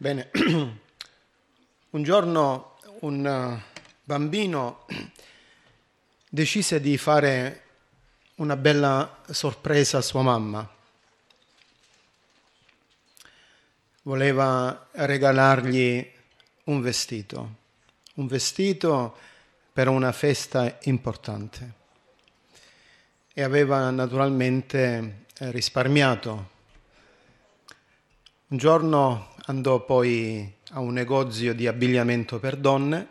Bene, un giorno un bambino decise di fare una bella sorpresa a sua mamma. Voleva regalargli un vestito per una festa importante e aveva naturalmente risparmiato. Un giorno andò poi a un negozio di abbigliamento per donne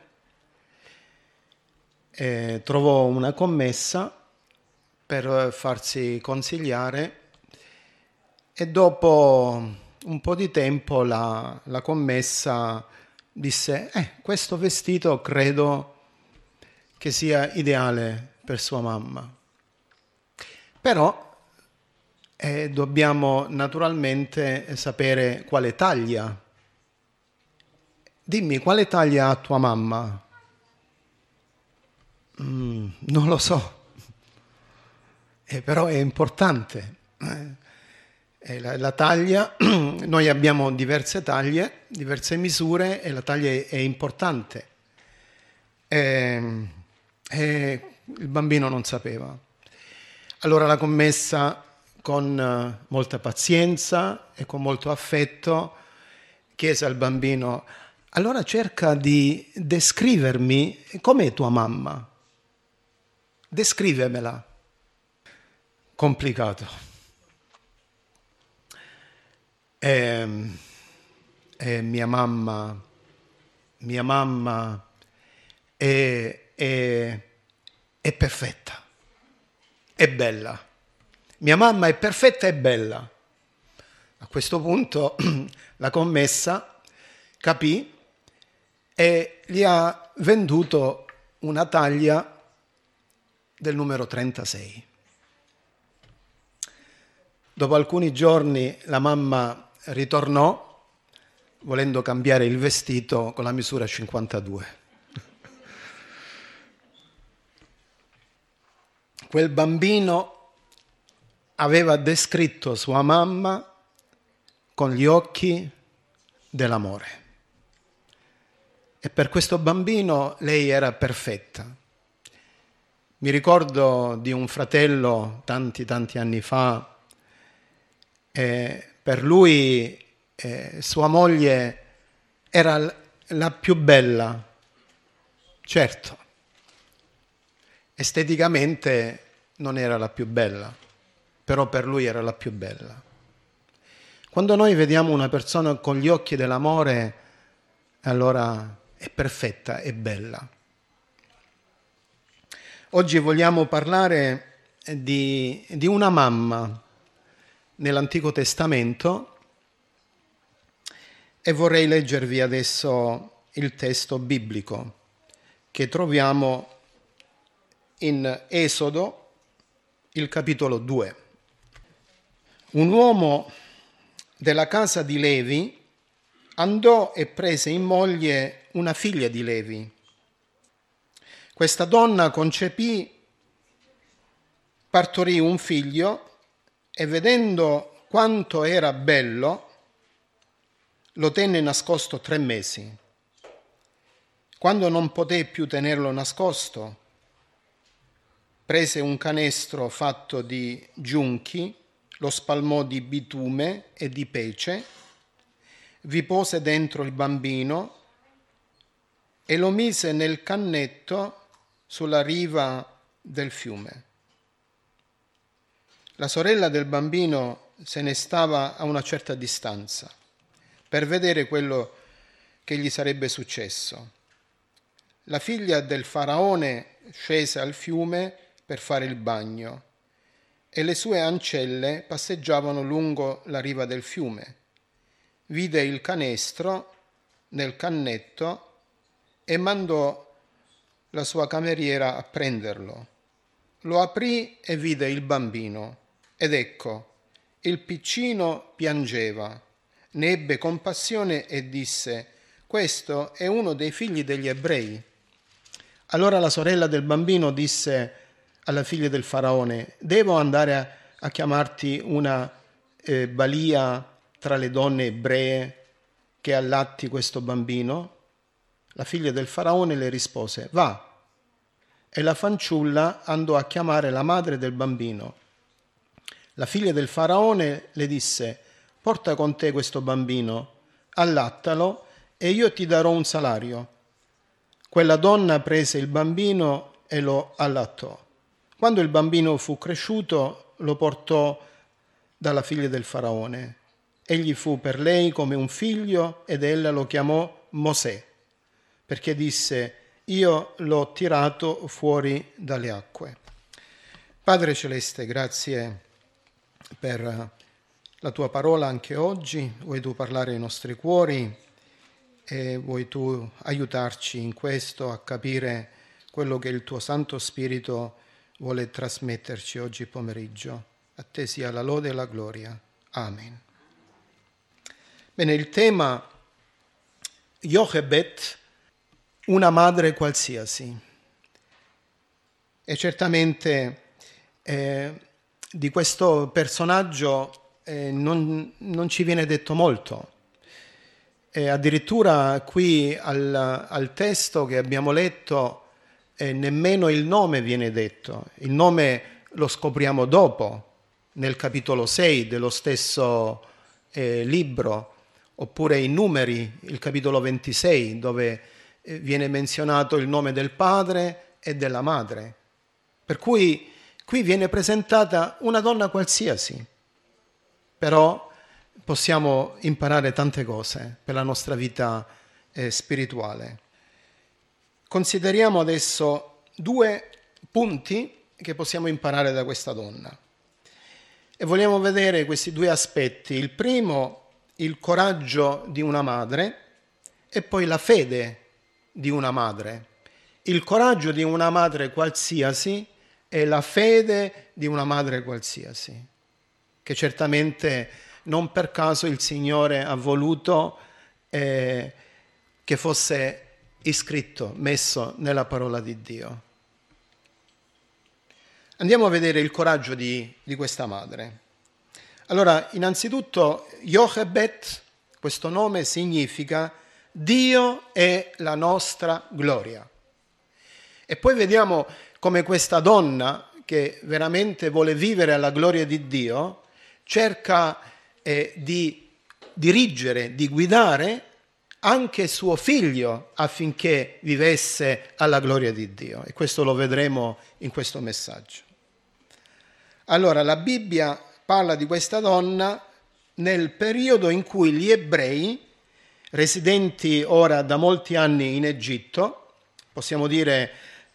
e trovò una commessa per farsi consigliare e dopo un po' di tempo la commessa disse questo vestito credo che sia ideale per sua mamma. Però dobbiamo naturalmente sapere quale taglia. Dimmi, quale taglia ha tua mamma? Non lo so, però è importante. La taglia, noi abbiamo diverse taglie, diverse misure e la taglia è importante. E il bambino non sapeva. Allora la commessa, con molta pazienza e con molto affetto, chiese al bambino: allora cerca di descrivermi com'è tua mamma. Descrivemela. Complicato. Mia mamma è perfetta, è bella. Mia mamma è perfetta e bella. A questo punto la commessa capì e gli ha venduto una taglia del numero 36. Dopo alcuni giorni la mamma ritornò volendo cambiare il vestito con la misura 52. Quel bambino aveva descritto sua mamma con gli occhi dell'amore. E per questo bambino lei era perfetta. Mi ricordo di un fratello tanti anni fa, per lui sua moglie era la più bella, certo, esteticamente non era la più bella, però per lui era la più bella. Quando noi vediamo una persona con gli occhi dell'amore, allora è perfetta, è bella. Oggi vogliamo parlare di una mamma nell'Antico Testamento e vorrei leggervi adesso il testo biblico che troviamo in Esodo, il capitolo 2. Un uomo della casa di Levi andò e prese in moglie una figlia di Levi. Questa donna concepì, partorì un figlio e vedendo quanto era bello, lo tenne nascosto 3 mesi. Quando non poté più tenerlo nascosto, prese un canestro fatto di giunchi, lo spalmò di bitume e di pece, vi pose dentro il bambino e lo mise nel cannetto sulla riva del fiume. La sorella del bambino se ne stava a una certa distanza per vedere quello che gli sarebbe successo. La figlia del faraone scese al fiume per fare il bagno e le sue ancelle passeggiavano lungo la riva del fiume. Vide il canestro nel cannetto e mandò la sua cameriera a prenderlo. Lo aprì e vide il bambino ed ecco, il piccino piangeva. Ne ebbe compassione e disse: questo è uno dei figli degli ebrei. Allora la sorella del bambino disse alla figlia del faraone: devo andare a chiamarti una balia tra le donne ebree che allatti questo bambino? La figlia del faraone le rispose: va. E la fanciulla andò a chiamare la madre del bambino. La figlia del faraone le disse: porta con te questo bambino, allattalo e io ti darò un salario. Quella donna prese il bambino e lo allattò. Quando il bambino fu cresciuto, lo portò dalla figlia del faraone. Egli fu per lei come un figlio ed ella lo chiamò Mosè, perché disse: io l'ho tirato fuori dalle acque. Padre Celeste, grazie per la tua parola anche oggi. Vuoi tu parlare ai nostri cuori e vuoi tu aiutarci in questo a capire quello che il tuo Santo Spirito vuole trasmetterci oggi pomeriggio. A te sia la lode e la gloria. Amen. Bene, il tema Jochebed, una madre qualsiasi. E certamente di questo personaggio non ci viene detto molto. Addirittura qui al testo che abbiamo letto nemmeno il nome viene detto. Il nome lo scopriamo dopo, nel capitolo 6 dello stesso libro, oppure in Numeri, il capitolo 26, dove viene menzionato il nome del padre e della madre. Per cui qui viene presentata una donna qualsiasi, però possiamo imparare tante cose per la nostra vita spirituale. Consideriamo adesso 2 punti che possiamo imparare da questa donna. E vogliamo vedere questi 2 aspetti. Il primo, il coraggio di una madre, e poi la fede di una madre. Il coraggio di una madre qualsiasi e la fede di una madre qualsiasi, che certamente non per caso il Signore ha voluto che fosse iscritto, messo nella parola di Dio. Andiamo a vedere il coraggio di questa madre. Allora, innanzitutto, Jochebed, questo nome significa Dio è la nostra gloria. E poi vediamo come questa donna, che veramente vuole vivere alla gloria di Dio, cerca di dirigere, di guidare anche suo figlio affinché vivesse alla gloria di Dio. E questo lo vedremo in questo messaggio. Allora, la Bibbia parla di questa donna nel periodo in cui gli ebrei, residenti ora da molti anni in Egitto, possiamo dire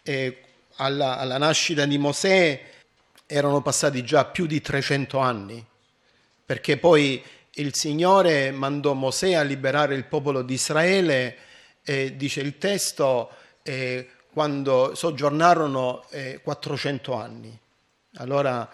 alla nascita di Mosè erano passati già più di 300 anni, perché poi il Signore mandò Mosè a liberare il popolo di Israele, dice il testo, quando soggiornarono 400 anni. Allora,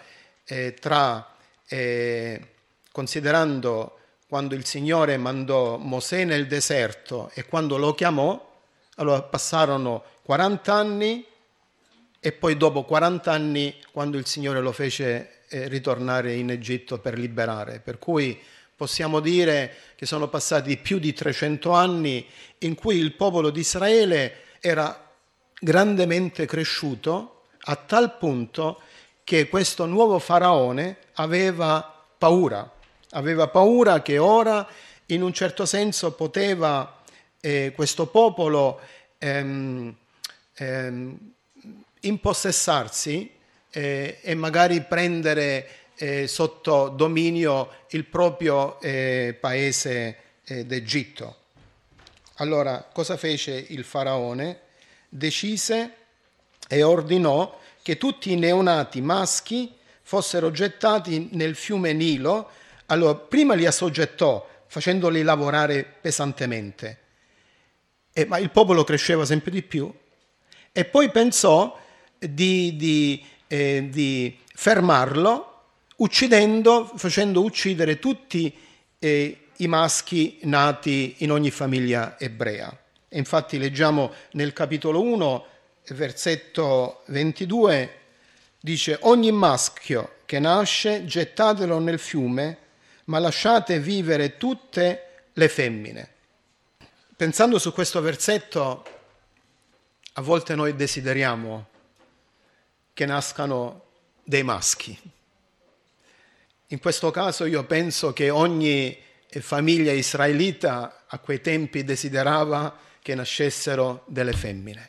considerando quando il Signore mandò Mosè nel deserto e quando lo chiamò, allora passarono 40 anni e poi dopo 40 anni quando il Signore lo fece ritornare in Egitto per liberare. Per cui possiamo dire che sono passati più di 300 anni in cui il popolo di Israele era grandemente cresciuto a tal punto che questo nuovo faraone aveva paura che ora in un certo senso poteva questo popolo impossessarsi e magari prendere sotto dominio il proprio paese d'Egitto. Allora, cosa fece il faraone? Decise e ordinò che tutti i neonati maschi fossero gettati nel fiume Nilo. Allora, prima li assoggettò facendoli lavorare pesantemente, ma il popolo cresceva sempre di più e poi pensò di fermarlo facendo uccidere tutti i maschi nati in ogni famiglia ebrea. E infatti leggiamo nel capitolo 1, versetto 22, dice: ogni maschio che nasce gettatelo nel fiume, ma lasciate vivere tutte le femmine. Pensando su questo versetto, a volte noi desideriamo che nascano dei maschi. In questo caso io penso che ogni famiglia israelita a quei tempi desiderava che nascessero delle femmine,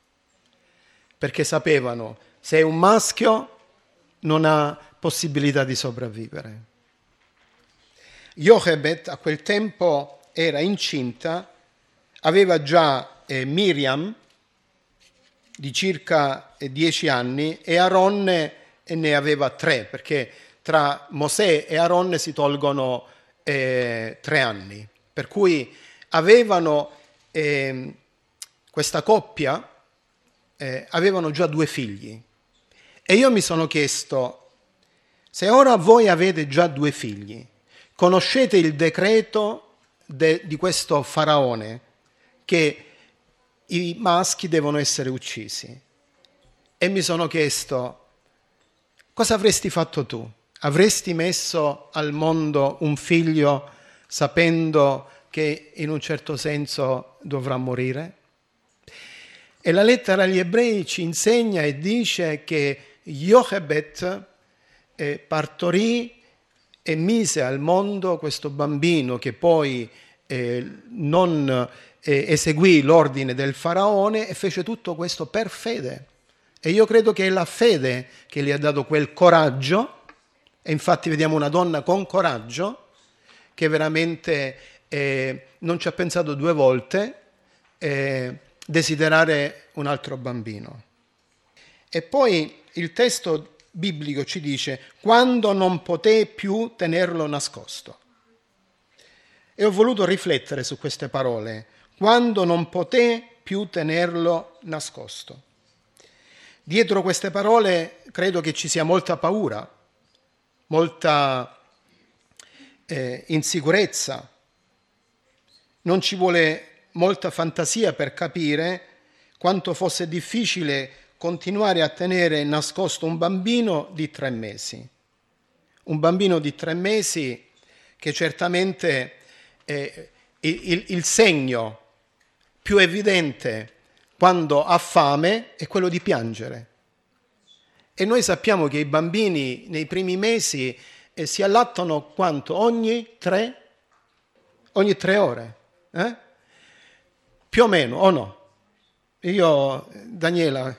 perché sapevano se è un maschio non ha possibilità di sopravvivere. Jochebed a quel tempo era incinta, aveva già Miriam di circa 10 anni e Aronne ne aveva 3, perché tra Mosè e Aronne si tolgono 3 anni, per cui avevano questa coppia, avevano già 2 figli. E io mi sono chiesto, se ora voi avete già 2 figli, conoscete il decreto di questo faraone che i maschi devono essere uccisi, e mi sono chiesto, cosa avresti fatto tu? Avresti messo al mondo un figlio sapendo che in un certo senso dovrà morire? E la lettera agli ebrei ci insegna e dice che Jochebed partorì e mise al mondo questo bambino che poi non eseguì l'ordine del faraone e fece tutto questo per fede. E io credo che è la fede che gli ha dato quel coraggio, e infatti vediamo una donna con coraggio che veramente non ci ha pensato 2 volte desiderare un altro bambino. E poi il testo biblico ci dice quando non poté più tenerlo nascosto. E ho voluto riflettere su queste parole, quando non poté più tenerlo nascosto. Dietro queste parole credo che ci sia molta paura, molta insicurezza. Non ci vuole molta fantasia per capire quanto fosse difficile continuare a tenere nascosto un bambino di 3 mesi. Un bambino di 3 mesi che certamente il segno più evidente quando ha fame è quello di piangere. E noi sappiamo che i bambini nei primi mesi si allattano quanto? Ogni 3 ore. Più o meno, o no? Io, Daniela...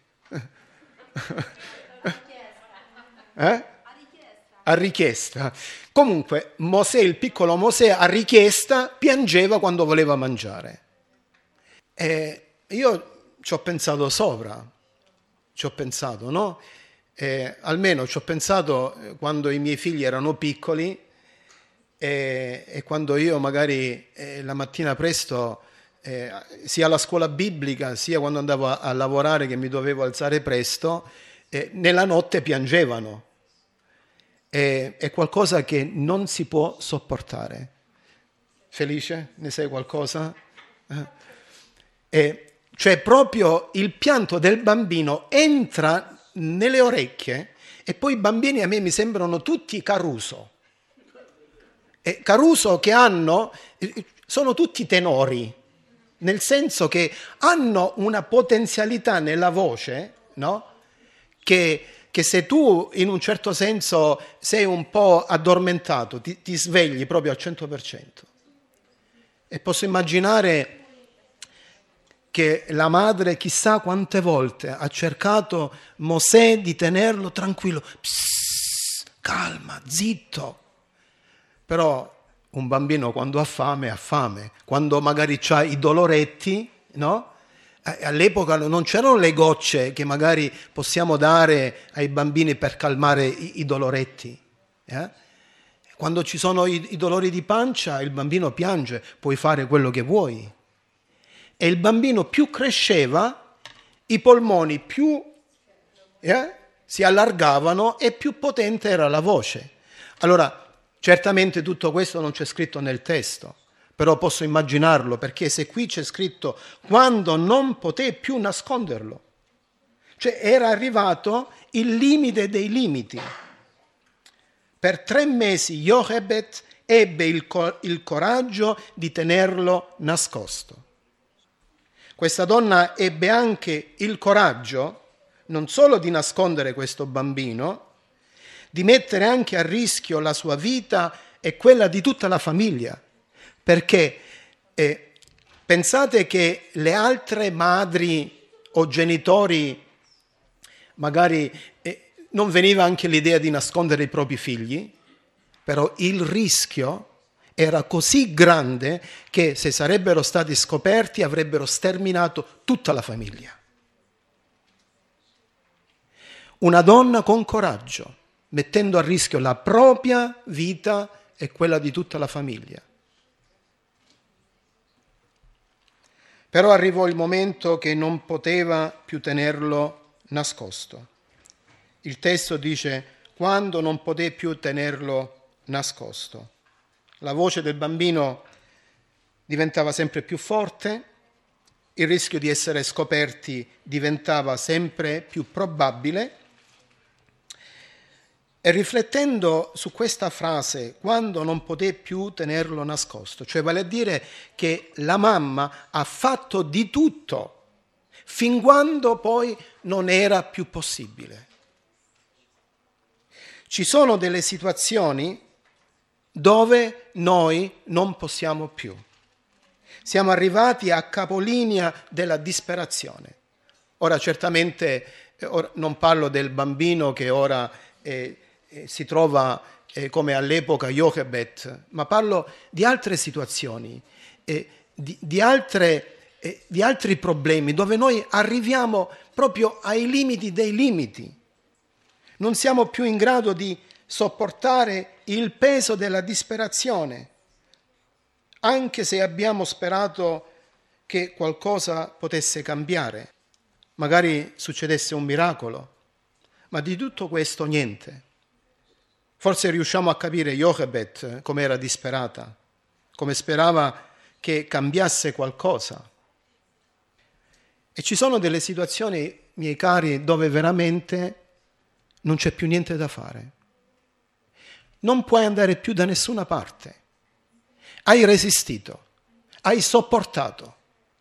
A richiesta. Comunque, Mosè, il piccolo Mosè, a richiesta piangeva quando voleva mangiare. E io ci ho pensato sopra, no? Almeno ci ho pensato quando i miei figli erano piccoli e quando io magari la mattina presto, sia alla scuola biblica, sia quando andavo a lavorare che mi dovevo alzare presto, nella notte piangevano. È qualcosa che non si può sopportare. Felice? Ne sai qualcosa? Cioè proprio il pianto del bambino entra nelle orecchie e poi i bambini a me mi sembrano tutti Caruso. Caruso che sono tutti tenori, nel senso che hanno una potenzialità nella voce, no? Che se tu in un certo senso sei un po' addormentato, ti svegli proprio al 100%. E posso immaginare che la madre chissà quante volte ha cercato Mosè di tenerlo tranquillo, psst, calma, zitto. Però un bambino quando ha fame, quando magari ha i doloretti, no? All'epoca non c'erano le gocce che magari possiamo dare ai bambini per calmare i doloretti. Quando ci sono i dolori di pancia, il bambino piange, puoi fare quello che vuoi. E il bambino più cresceva, i polmoni più si allargavano e più potente era la voce. Allora, certamente tutto questo non c'è scritto nel testo, però posso immaginarlo, perché se qui c'è scritto quando non poté più nasconderlo, cioè era arrivato il limite dei limiti. Per 3 mesi Jochebed ebbe il coraggio di tenerlo nascosto. Questa donna ebbe anche il coraggio non solo di nascondere questo bambino, di mettere anche a rischio la sua vita e quella di tutta la famiglia, perché pensate che le altre madri o genitori magari non veniva anche l'idea di nascondere i propri figli, però il rischio era così grande che se sarebbero stati scoperti avrebbero sterminato tutta la famiglia. Una donna con coraggio, mettendo a rischio la propria vita e quella di tutta la famiglia. Però arrivò il momento che non poteva più tenerlo nascosto. Il testo dice: quando non poté più tenerlo nascosto. La voce del bambino diventava sempre più forte, il rischio di essere scoperti diventava sempre più probabile. E riflettendo su questa frase, quando non poté più tenerlo nascosto, cioè vale a dire che la mamma ha fatto di tutto fin quando poi non era più possibile. Ci sono delle situazioni dove noi non possiamo più. Siamo arrivati a capolinea della disperazione. Ora certamente non parlo del bambino che ora si trova come all'epoca Jochebed, ma parlo di altre situazioni, di altri problemi dove noi arriviamo proprio ai limiti dei limiti. Non siamo più in grado di sopportare il peso della disperazione, anche se abbiamo sperato che qualcosa potesse cambiare, magari succedesse un miracolo, ma di tutto questo niente. Forse riusciamo a capire Jochebed come era disperata, come sperava che cambiasse qualcosa. E ci sono delle situazioni, miei cari, dove veramente non c'è più niente da fare. Non puoi andare più da nessuna parte. Hai resistito, hai sopportato.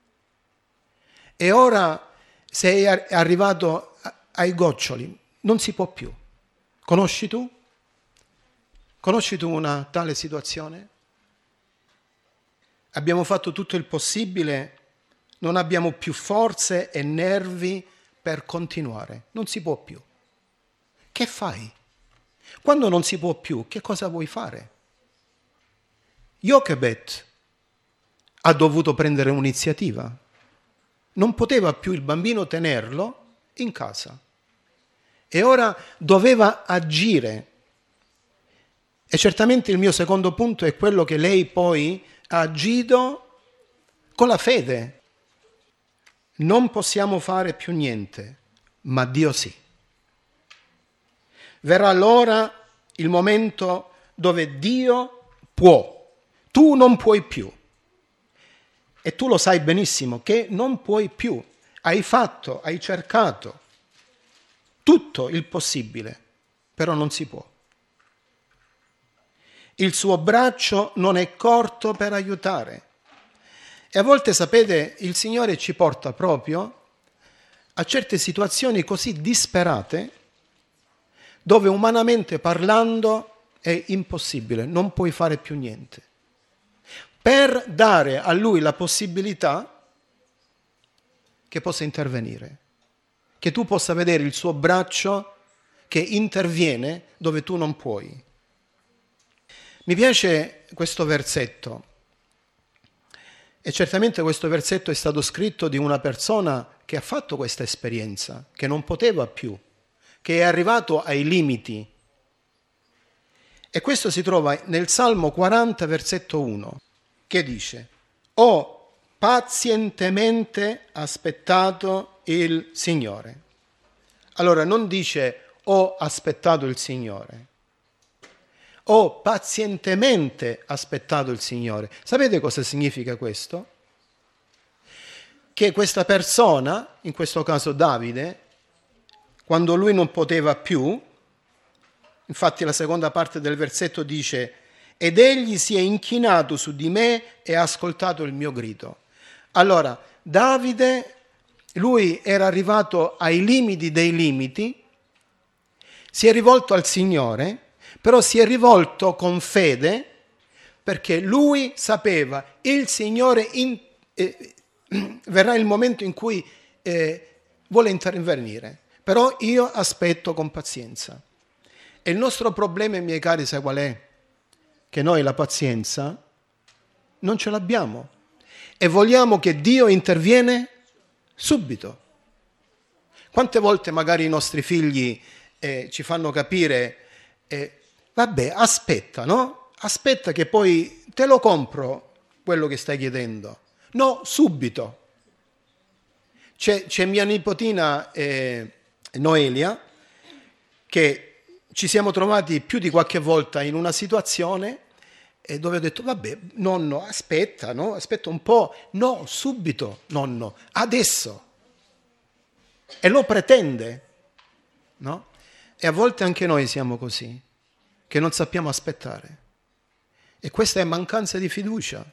E ora sei arrivato ai goccioli, non si può più. Conosci tu? Conosci tu una tale situazione? Abbiamo fatto tutto il possibile, non abbiamo più forze e nervi per continuare. Non si può più. Che fai? Quando non si può più, che cosa vuoi fare? Jochebed ha dovuto prendere un'iniziativa. Non poteva più il bambino tenerlo in casa. E ora doveva agire. E certamente il mio secondo punto è quello che lei poi ha agito con la fede. Non possiamo fare più niente, ma Dio sì. Verrà allora il momento dove Dio può, tu non puoi più. E tu lo sai benissimo che non puoi più. Hai fatto, hai cercato tutto il possibile, però non si può. Il suo braccio non è corto per aiutare. E a volte, sapete, il Signore ci porta proprio a certe situazioni così disperate, dove umanamente parlando è impossibile, non puoi fare più niente, per dare a Lui la possibilità che possa intervenire, che tu possa vedere il suo braccio che interviene dove tu non puoi. Mi piace questo versetto, e certamente questo versetto è stato scritto di una persona che ha fatto questa esperienza, che non poteva più, che è arrivato ai limiti. E questo si trova nel Salmo 40, versetto 1, che dice: «Ho pazientemente aspettato il Signore». Allora non dice «ho aspettato il Signore», ho pazientemente aspettato il Signore. Sapete cosa significa questo? Che questa persona, in questo caso Davide, quando lui non poteva più, infatti la seconda parte del versetto dice: ed egli si è inchinato su di me e ha ascoltato il mio grido. Allora, Davide, lui era arrivato ai limiti dei limiti, si è rivolto al Signore, però si è rivolto con fede, perché lui sapeva, il Signore verrà il momento in cui vuole intervenire, però io aspetto con pazienza. E il nostro problema, miei cari, sai qual è? Che noi la pazienza non ce l'abbiamo e vogliamo che Dio interviene subito. Quante volte magari i nostri figli ci fanno capire, vabbè, aspetta, no? Aspetta che poi te lo compro quello che stai chiedendo. No, subito. C'è mia nipotina Noelia, che ci siamo trovati più di qualche volta in una situazione dove ho detto, vabbè, nonno, aspetta, no? Aspetta un po'. No, subito, nonno, adesso. E lo pretende, no? E a volte anche noi siamo così, che non sappiamo aspettare. E questa è mancanza di fiducia.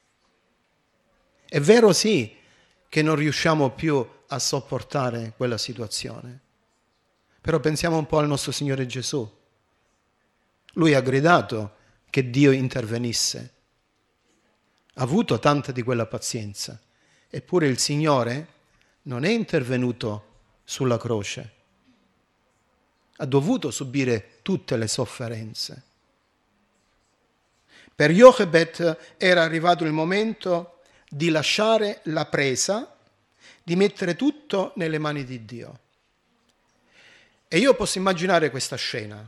È vero, sì, che non riusciamo più a sopportare quella situazione. Però pensiamo un po' al nostro Signore Gesù. Lui ha gridato che Dio intervenisse. Ha avuto tanta di quella pazienza. Eppure il Signore non è intervenuto sulla croce. Ha dovuto subire tutte le sofferenze. Per Jochebed era arrivato il momento di lasciare la presa, di mettere tutto nelle mani di Dio. E io posso immaginare questa scena,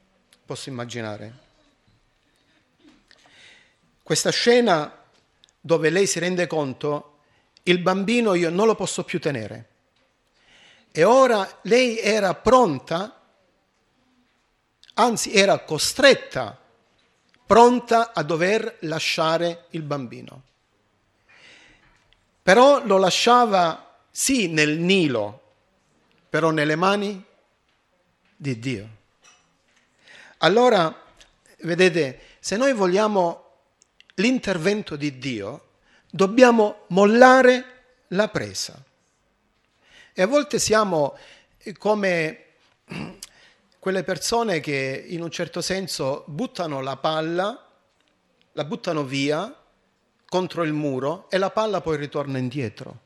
questa scena dove lei si rende conto, il bambino io non lo posso più tenere. E ora lei era pronta, anzi era costretta, pronta a dover lasciare il bambino. Però lo lasciava sì nel Nilo, però nelle mani di Dio. Allora, vedete, se noi vogliamo l'intervento di Dio, dobbiamo mollare la presa. E a volte siamo come quelle persone che in un certo senso buttano la palla, la buttano via contro il muro e la palla poi ritorna indietro.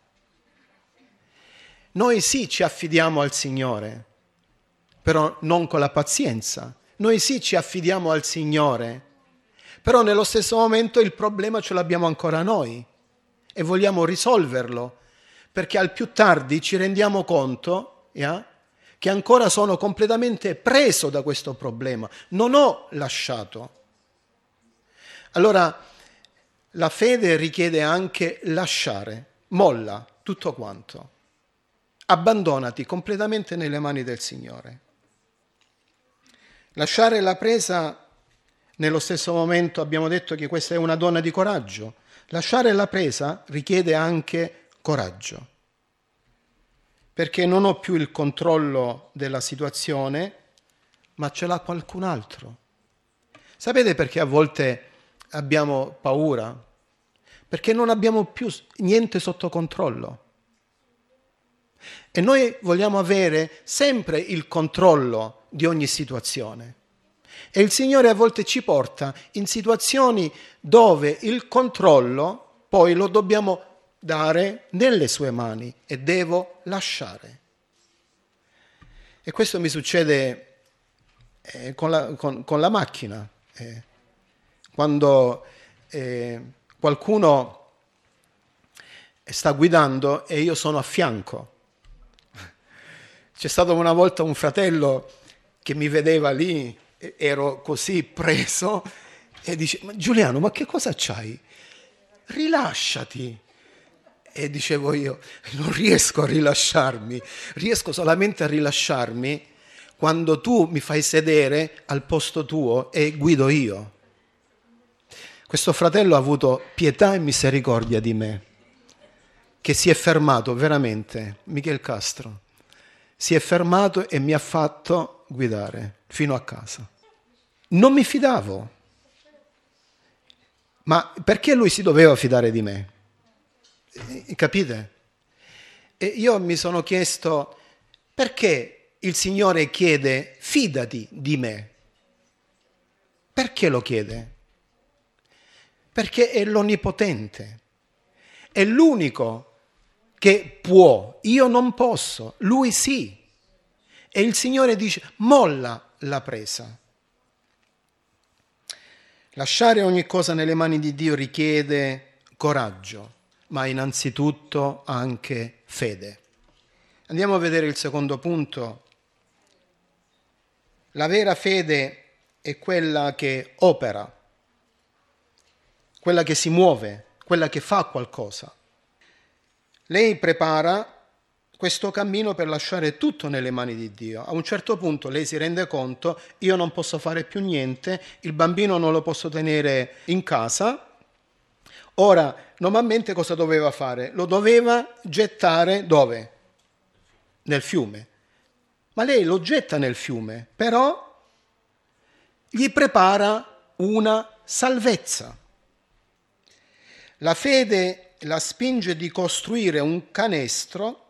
Noi sì ci affidiamo al Signore, però non con la pazienza. Noi sì ci affidiamo al Signore, però nello stesso momento il problema ce l'abbiamo ancora noi e vogliamo risolverlo, perché al più tardi ci rendiamo conto che ancora sono completamente preso da questo problema, non ho lasciato. Allora, la fede richiede anche lasciare, molla tutto quanto, abbandonati completamente nelle mani del Signore. Lasciare la presa, nello stesso momento abbiamo detto che questa è una donna di coraggio. Lasciare la presa richiede anche coraggio, perché non ho più il controllo della situazione, ma ce l'ha qualcun altro. Sapete perché a volte abbiamo paura? Perché non abbiamo più niente sotto controllo. E noi vogliamo avere sempre il controllo di ogni situazione. E il Signore a volte ci porta in situazioni dove il controllo poi lo dobbiamo dare nelle sue mani e devo lasciare. E questo mi succede con la macchina. Quando qualcuno sta guidando e io sono a fianco. C'è stato una volta un fratello che mi vedeva lì, ero così preso, e dice, ma Giuliano, ma che cosa c'hai? Rilasciati. E dicevo io, non riesco a rilasciarmi, riesco solamente a rilasciarmi quando tu mi fai sedere al posto tuo e guido io. Questo fratello ha avuto pietà e misericordia di me, che si è fermato veramente, Michel Castro, si è fermato e mi ha fatto guidare fino a casa. Non mi fidavo, Ma perché lui si doveva fidare di me? Capite? E io mi sono chiesto perché il Signore chiede fidati di me. Perché lo chiede? Perché è l'Onnipotente, è l'unico che può, io non posso, lui sì. E il Signore dice molla la presa. Lasciare ogni cosa nelle mani di Dio richiede coraggio, ma innanzitutto anche fede. Andiamo a vedere il secondo punto. La vera fede è quella che opera, quella che si muove, quella che fa qualcosa. Lei prepara questo cammino per lasciare tutto nelle mani di Dio. A un certo punto lei si rende conto, io non posso fare più niente, il bambino non lo posso tenere in casa. Ora, normalmente cosa doveva fare? Lo doveva gettare dove? Nel fiume. Ma lei lo getta nel fiume, però gli prepara una salvezza. La fede la spinge di costruire un canestro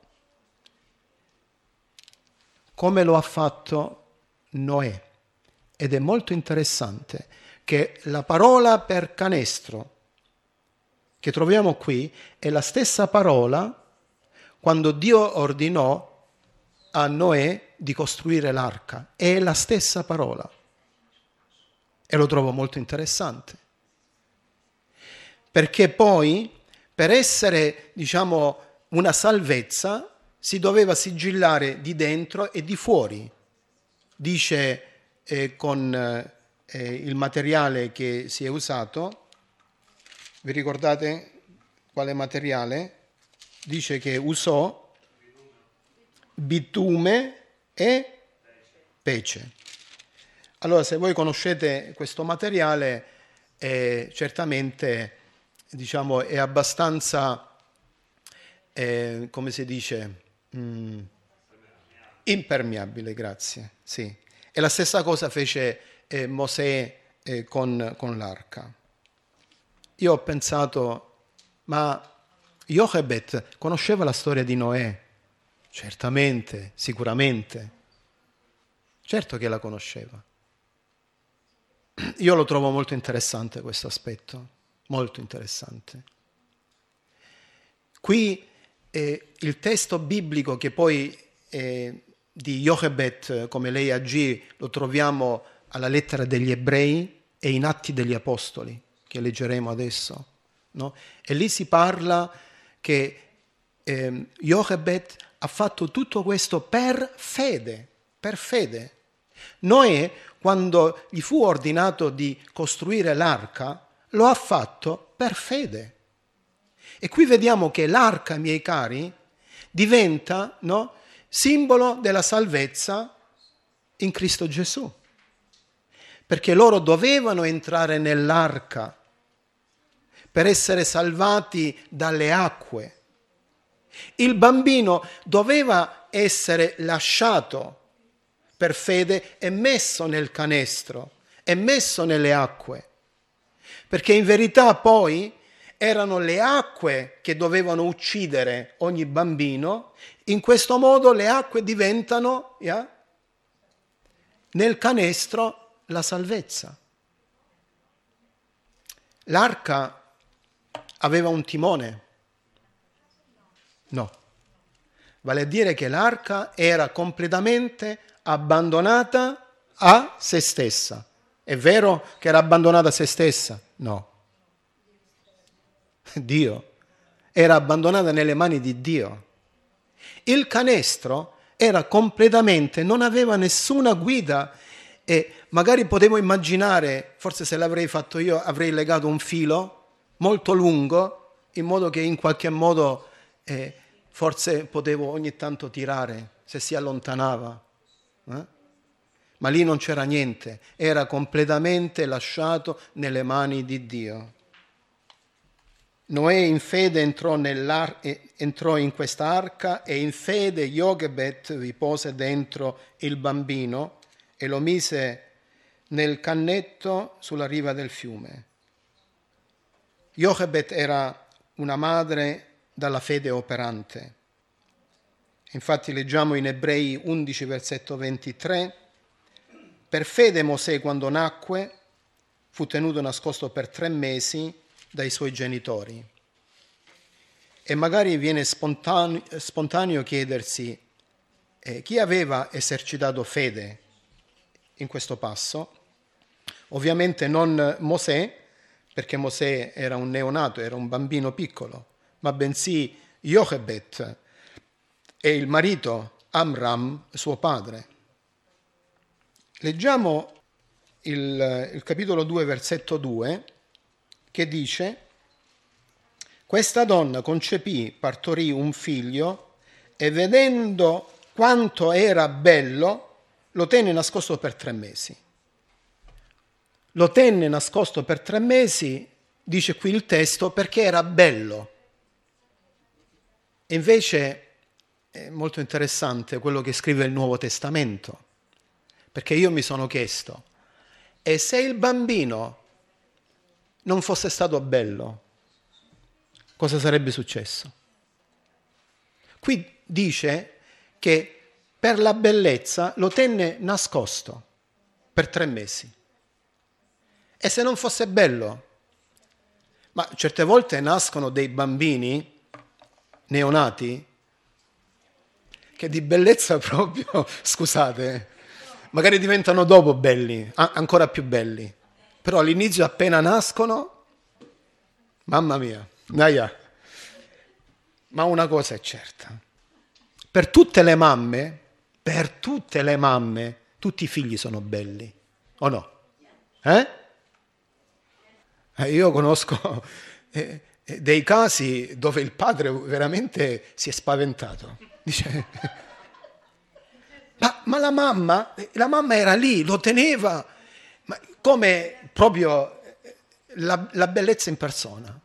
come lo ha fatto Noè. Ed è molto interessante che la parola per canestro che troviamo qui è la stessa parola quando Dio ordinò a Noè di costruire l'arca. È la stessa parola. E lo trovo molto interessante. Perché poi, per essere, una salvezza, si doveva sigillare di dentro e di fuori. Dice con il materiale che si è usato, vi ricordate quale materiale? Dice che usò bitume e pece. Allora, se voi conoscete questo materiale, certamente, è abbastanza, come si dice, impermeabile, grazie, sì. E la stessa cosa fece Mosè con l'arca. Io ho pensato, ma Jochebed conosceva la storia di Noè? Certamente, sicuramente. Certo che la conosceva. Io lo trovo molto interessante questo aspetto, molto interessante. Qui il testo biblico che poi di Jochebed, come lei agì, lo troviamo alla lettera degli Ebrei e in Atti degli Apostoli, che leggeremo adesso, no? E lì si parla che Jochebed ha fatto tutto questo per fede, per fede. Noè, quando gli fu ordinato di costruire l'arca, lo ha fatto per fede. E qui vediamo che l'arca, miei cari, diventa, no, simbolo della salvezza in Cristo Gesù. Perché loro dovevano entrare nell'arca per essere salvati dalle acque. Il bambino doveva essere lasciato per fede e messo nel canestro e messo nelle acque. Perché in verità poi erano le acque che dovevano uccidere ogni bambino. In questo modo le acque diventano nel canestro la salvezza. L'arca aveva un timone? No. Vale a dire che l'arca era completamente abbandonata a se stessa. È vero che era abbandonata a se stessa? No. Dio. Era abbandonata nelle mani di Dio. Il canestro era completamente, non aveva nessuna guida e magari potevo immaginare, forse se l'avrei fatto io, avrei legato un filo molto lungo in modo che in qualche modo forse potevo ogni tanto tirare se si allontanava. Ma lì non c'era niente, era completamente lasciato nelle mani di Dio. Noè in fede entrò in questa arca e in fede Jochebed vi pose dentro il bambino e lo mise nel cannetto sulla riva del fiume. Jochebed era una madre dalla fede operante. Infatti leggiamo in Ebrei 11, versetto 23, per fede Mosè quando nacque fu tenuto nascosto per 3 mesi dai suoi genitori. E magari viene spontaneo chiedersi chi aveva esercitato fede in questo passo. Ovviamente non Mosè, perché Mosè era un neonato, era un bambino piccolo, ma bensì Jochebed e il marito Amram, suo padre. Leggiamo il capitolo 2, versetto 2, che dice: questa donna concepì, partorì un figlio e vedendo quanto era bello, lo tenne nascosto per 3 mesi. Lo tenne nascosto per 3 mesi, dice qui il testo, perché era bello. E invece è molto interessante quello che scrive il Nuovo Testamento, perché io mi sono chiesto, e se il bambino non fosse stato bello, cosa sarebbe successo? Qui dice che per la bellezza lo tenne nascosto per 3 mesi. E se non fosse bello? Ma certe volte nascono dei bambini neonati che di bellezza proprio, scusate, magari diventano dopo belli, ancora più belli. Però all'inizio appena nascono, mamma mia, naia. Ma una cosa è certa, per tutte le mamme, tutti i figli sono belli, o no? Io conosco dei casi dove il padre veramente si è spaventato. Dice, ma la mamma era lì, lo teneva, ma come proprio la bellezza in persona.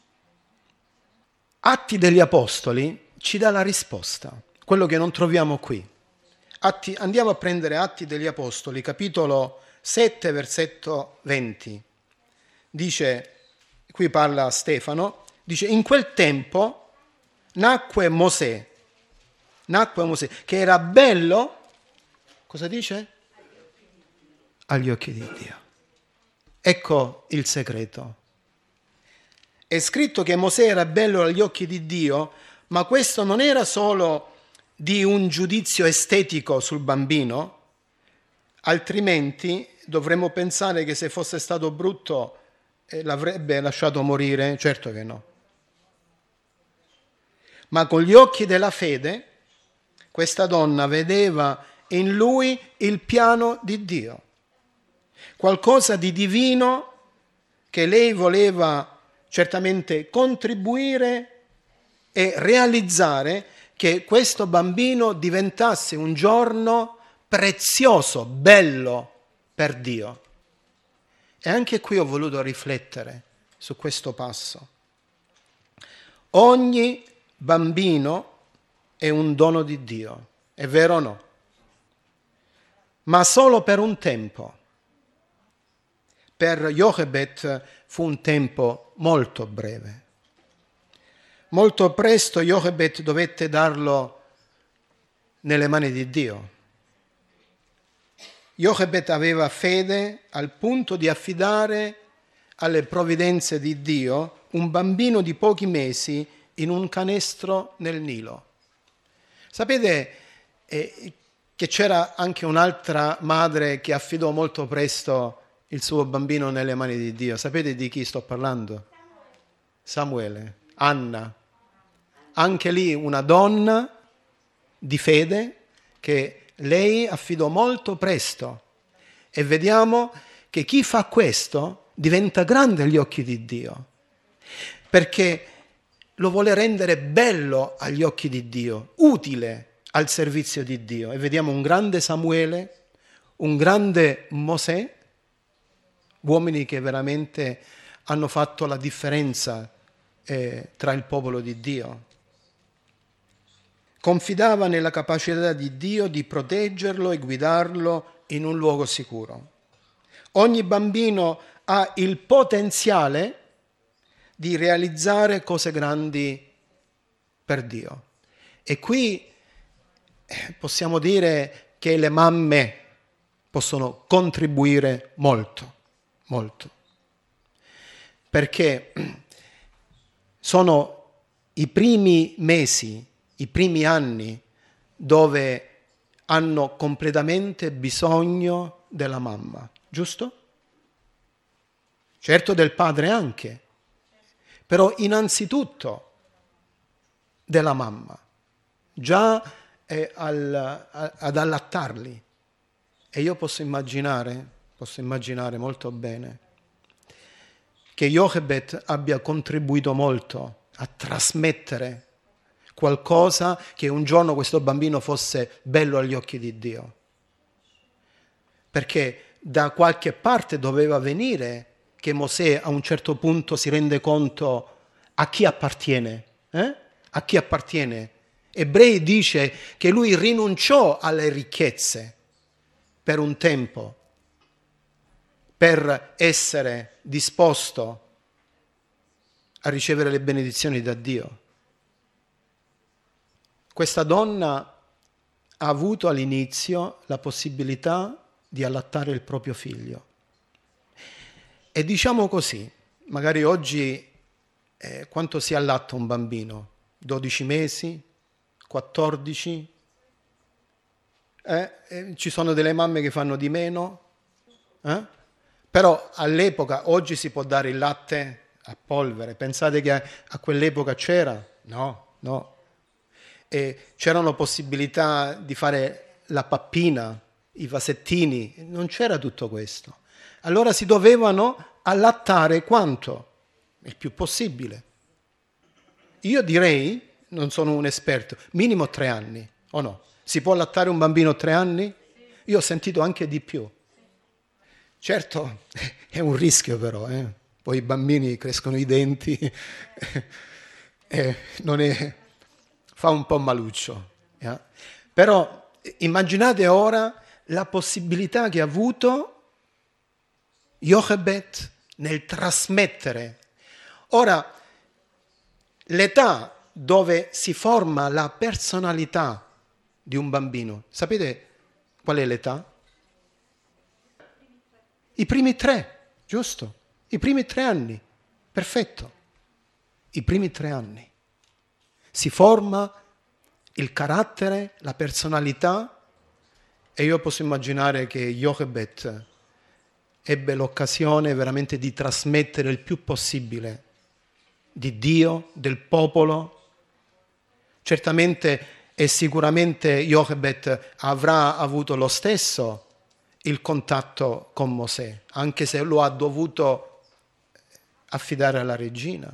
Atti degli Apostoli ci dà la risposta, quello che non troviamo qui. Andiamo a prendere Atti degli Apostoli, capitolo 7, versetto 20. Dice, qui parla Stefano, dice, in quel tempo nacque Mosè, che era bello, cosa dice? Agli occhi di Dio. Ecco il segreto. È scritto che Mosè era bello agli occhi di Dio, ma questo non era solo di un giudizio estetico sul bambino, altrimenti dovremmo pensare che se fosse stato brutto l'avrebbe lasciato morire? Certo che no. Ma con gli occhi della fede, questa donna vedeva in lui il piano di Dio, qualcosa di divino che lei voleva certamente contribuire e realizzare, che questo bambino diventasse un giorno prezioso, bello per Dio. E anche qui ho voluto riflettere su questo passo. Ogni bambino è un dono di Dio, è vero o no? Ma solo per un tempo. Per Jochebed fu un tempo molto breve. Molto presto Jochebed dovette darlo nelle mani di Dio. Jochebed aveva fede al punto di affidare alle provvidenze di Dio un bambino di pochi mesi in un canestro nel Nilo. Sapete che c'era anche un'altra madre che affidò molto presto il suo bambino nelle mani di Dio. Sapete di chi sto parlando? Samuele, Anna. Anche lì una donna di fede che lei affidò molto presto. E vediamo che chi fa questo diventa grande agli occhi di Dio, perché lo vuole rendere bello agli occhi di Dio, utile al servizio di Dio. E vediamo un grande Samuele, un grande Mosè, uomini che veramente hanno fatto la differenza tra il popolo di Dio. Confidava nella capacità di Dio di proteggerlo e guidarlo in un luogo sicuro. Ogni bambino ha il potenziale di realizzare cose grandi per Dio. E qui possiamo dire che le mamme possono contribuire molto, molto, perché sono i primi mesi, i primi anni dove hanno completamente bisogno della mamma, giusto? Certo del padre anche, però innanzitutto della mamma, già ad allattarli. E io posso immaginare molto bene che Jochebed abbia contribuito molto a trasmettere qualcosa che un giorno questo bambino fosse bello agli occhi di Dio. Perché da qualche parte doveva venire che Mosè a un certo punto si rende conto a chi appartiene. A chi appartiene. Ebrei dice che lui rinunciò alle ricchezze per un tempo, per essere disposto a ricevere le benedizioni da Dio. Questa donna ha avuto all'inizio la possibilità di allattare il proprio figlio. E diciamo così, magari oggi quanto si allatta un bambino? 12 mesi? 14? Ci sono delle mamme che fanno di meno? Però all'epoca, oggi si può dare il latte a polvere. Pensate che a quell'epoca c'era? No. E c'erano possibilità di fare la pappina, i vasettini, non c'era tutto questo. Allora si dovevano allattare quanto? Il più possibile. Io direi, non sono un esperto, minimo 3 anni, o no? Si può allattare un bambino 3 anni? Io ho sentito anche di più. Certo, è un rischio però, Poi i bambini crescono i denti, fa un po' maluccio. Però immaginate ora la possibilità che ha avuto Jochebed nel trasmettere. Ora, l'età dove si forma la personalità di un bambino, sapete qual è l'età? I primi 3, giusto? I primi 3 anni, perfetto. I primi 3 anni. Si forma il carattere, la personalità, e io posso immaginare che Jochebed ebbe l'occasione veramente di trasmettere il più possibile di Dio, del popolo. Certamente e sicuramente Jochebed avrà avuto lo stesso il contatto con Mosè, anche se lo ha dovuto affidare alla regina.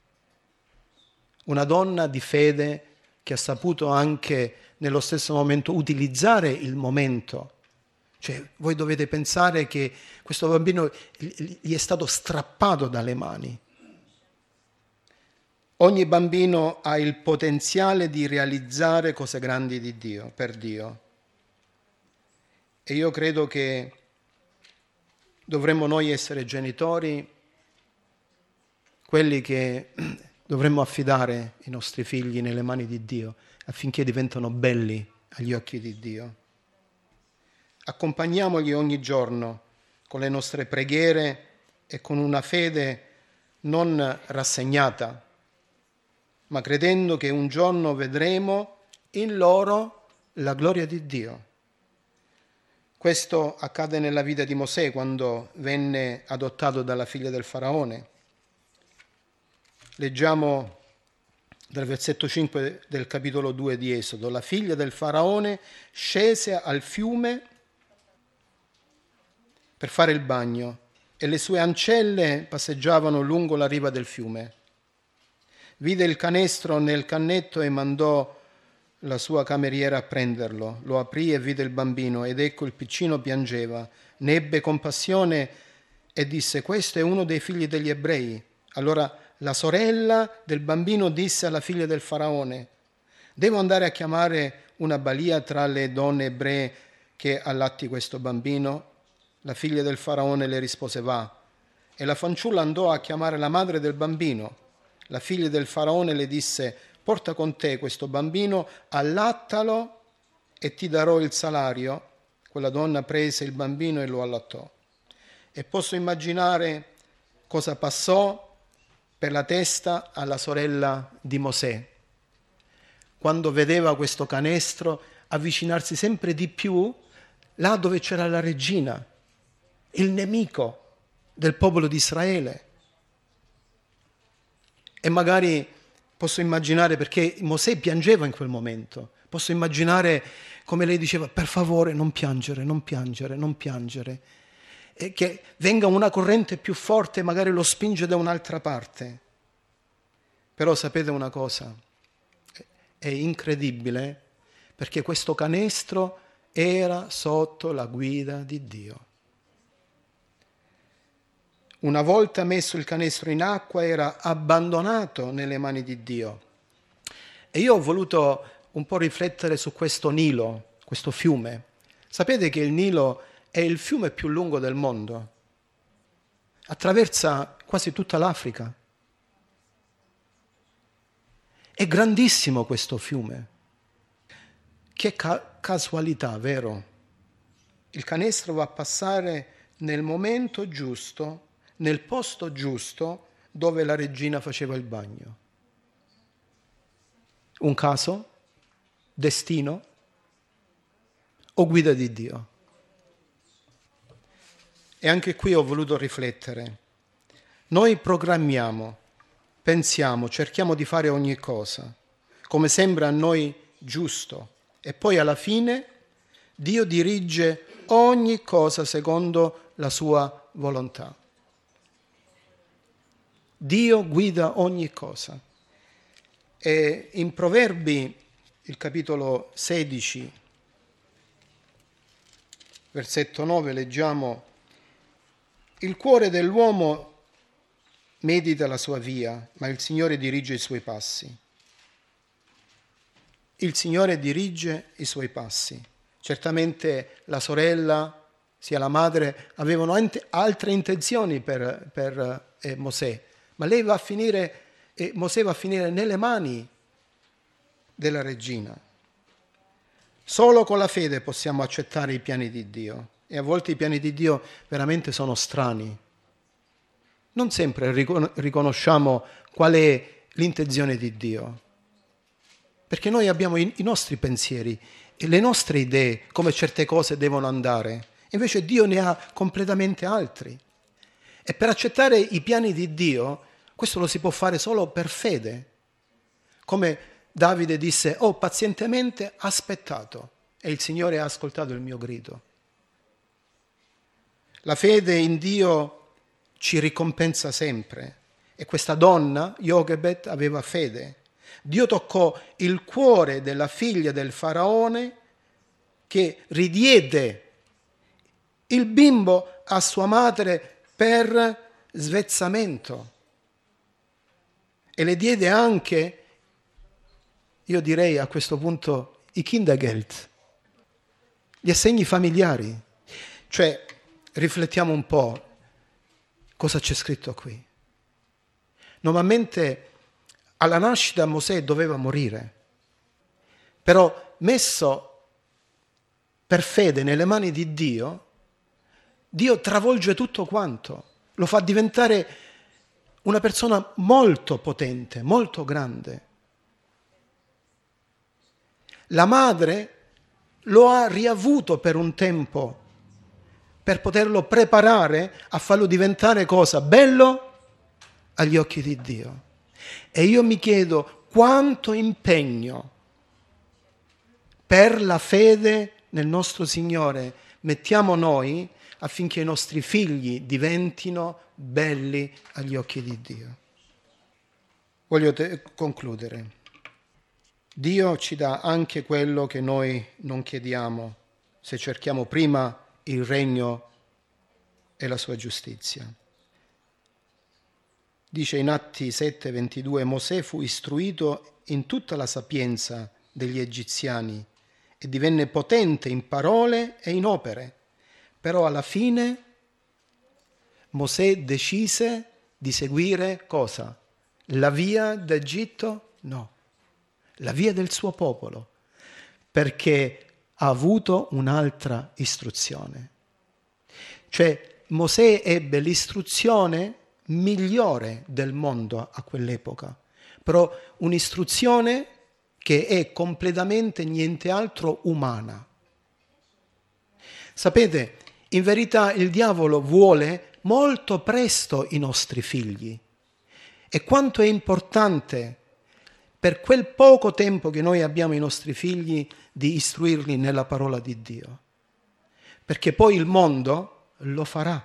Una donna di fede che ha saputo anche nello stesso momento utilizzare il momento. Cioè, voi dovete pensare che questo bambino gli è stato strappato dalle mani. Ogni bambino ha il potenziale di realizzare cose grandi di Dio, per Dio. E io credo che dovremmo noi essere genitori, quelli che dovremmo affidare i nostri figli nelle mani di Dio, affinché diventano belli agli occhi di Dio. Accompagniamoli ogni giorno con le nostre preghiere e con una fede non rassegnata, ma credendo che un giorno vedremo in loro la gloria di Dio. Questo accade nella vita di Mosè quando venne adottato dalla figlia del faraone. Leggiamo dal versetto 5 del capitolo 2 di Esodo. La figlia del faraone scese al fiume per fare il bagno e le sue ancelle passeggiavano lungo la riva del fiume. Vide il canestro nel cannetto e mandò la sua cameriera a prenderlo. Lo aprì e vide il bambino ed ecco il piccino piangeva. Ne ebbe compassione e disse: questo è uno dei figli degli ebrei. Allora la sorella del bambino disse alla figlia del faraone: devo andare a chiamare una balia tra le donne ebree che allatti questo bambino? La figlia del faraone le rispose: va. E la fanciulla andò a chiamare la madre del bambino. La figlia del faraone le disse: porta con te questo bambino, allattalo e ti darò il salario. Quella donna prese il bambino e lo allattò. E posso immaginare cosa passò per la testa alla sorella di Mosè, quando vedeva questo canestro avvicinarsi sempre di più là dove c'era la regina, il nemico del popolo di Israele. E magari posso immaginare, perché Mosè piangeva in quel momento, posso immaginare come lei diceva: per favore non piangere, non piangere, non piangere. E che venga una corrente più forte e magari lo spinge da un'altra parte. Però sapete una cosa? È incredibile, perché questo canestro era sotto la guida di Dio. Una volta messo il canestro in acqua era abbandonato nelle mani di Dio. E io ho voluto un po' riflettere su questo Nilo, questo fiume. Sapete che il Nilo è il fiume più lungo del mondo? Attraversa quasi tutta l'Africa. È grandissimo questo fiume. Che casualità, vero? Il canestro va a passare nel momento giusto, nel posto giusto, dove la regina faceva il bagno. Un caso? Destino? O guida di Dio? E anche qui ho voluto riflettere. Noi programmiamo, pensiamo, cerchiamo di fare ogni cosa, come sembra a noi giusto, e poi alla fine Dio dirige ogni cosa secondo la sua volontà. Dio guida ogni cosa. E in Proverbi, il capitolo 16, versetto 9, leggiamo: il cuore dell'uomo medita la sua via, ma il Signore dirige i suoi passi. Il Signore dirige i suoi passi. Certamente la sorella, sia la madre, avevano altre intenzioni per Mosè, ma lei va a finire, Mosè va a finire nelle mani della regina. Solo con la fede possiamo accettare i piani di Dio, e a volte i piani di Dio veramente sono strani. Non sempre riconosciamo qual è l'intenzione di Dio, perché noi abbiamo i nostri pensieri e le nostre idee come certe cose devono andare, invece Dio ne ha completamente altri. E per accettare i piani di Dio, questo lo si può fare solo per fede. Come Davide disse: ho pazientemente aspettato e il Signore ha ascoltato il mio grido. La fede in Dio ci ricompensa sempre, e questa donna, Jochebed, aveva fede. Dio toccò il cuore della figlia del faraone, che ridiede il bimbo a sua madre per svezzamento, e le diede anche, io direi a questo punto, i Kindergeld, gli assegni familiari. Cioè, riflettiamo un po' cosa c'è scritto qui. Normalmente alla nascita Mosè doveva morire, però messo per fede nelle mani di Dio, Dio travolge tutto quanto, lo fa diventare una persona molto potente, molto grande. La madre lo ha riavuto per un tempo, per poterlo preparare a farlo diventare cosa? Bello agli occhi di Dio. E io mi chiedo quanto impegno per la fede nel nostro Signore mettiamo noi affinché i nostri figli diventino belli agli occhi di Dio. Voglio concludere. Dio ci dà anche quello che noi non chiediamo, se cerchiamo prima il regno e la sua giustizia. Dice in Atti 7:22: Mosè fu istruito in tutta la sapienza degli egiziani e divenne potente in parole e in opere, però alla fine Mosè decise di seguire cosa? La via d'Egitto? No, la via del suo popolo, perché ha avuto un'altra istruzione. Cioè Mosè ebbe l'istruzione migliore del mondo a quell'epoca, però un'istruzione che è completamente niente altro umana. Sapete, in verità il diavolo vuole molto presto i nostri figli. E quanto è importante per quel poco tempo che noi abbiamo i nostri figli di istruirli nella parola di Dio. Perché poi il mondo lo farà.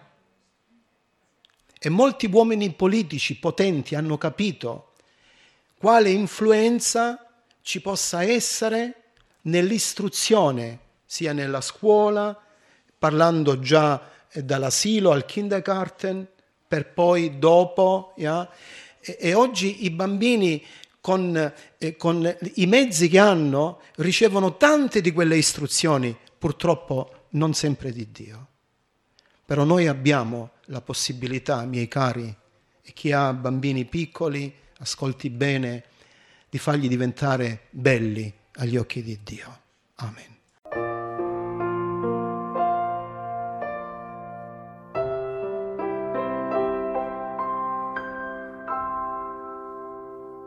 E molti uomini politici potenti hanno capito quale influenza ci possa essere nell'istruzione, sia nella scuola, parlando già dall'asilo al kindergarten, per poi dopo. E oggi i bambini con i mezzi che hanno ricevono tante di quelle istruzioni, purtroppo non sempre di Dio. Però noi abbiamo la possibilità, miei cari, e chi ha bambini piccoli, ascolti bene, di farli diventare belli agli occhi di Dio. Amen.